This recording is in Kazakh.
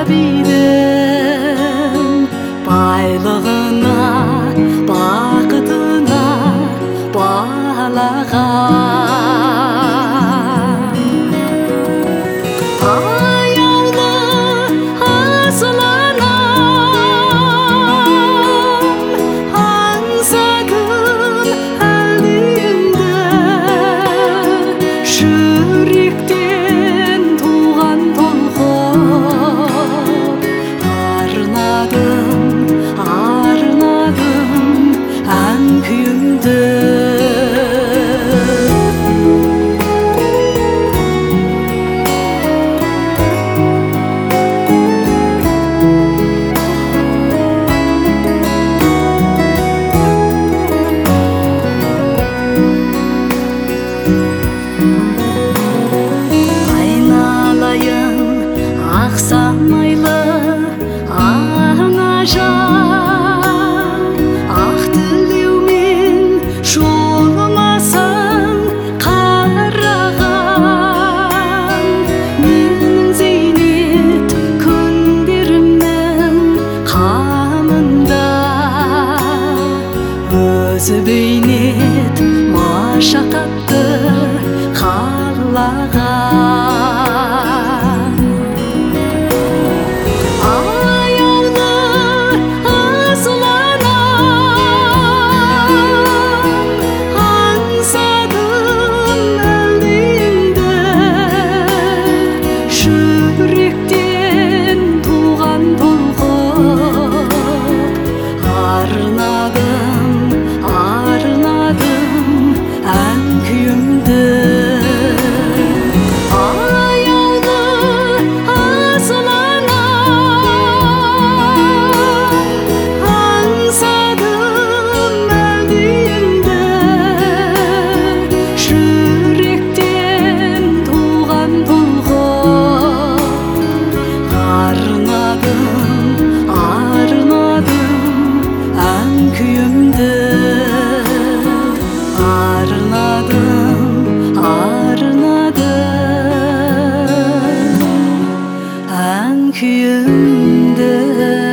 бидің байлығына, бақытына балаған. Аяулы асыл анам, аңсадым әлемді, жүректен туған толқып, арнадым ән күйімді. Айналайын ақ самайлы аңажан, ақ тілеумен жолымасың қараған. Менің зейнет күндерімнің қамында өзі бейнет машақатты қалаған. Аяулы асыл анам, аңсадым әлемді, жүректен туған толқып, арнадым ән күйімді. Аяулы асыл анам, аңсадым әлемді, жүректен туған толқып, арнадым ән күйімді. Арнадым ән күйімді.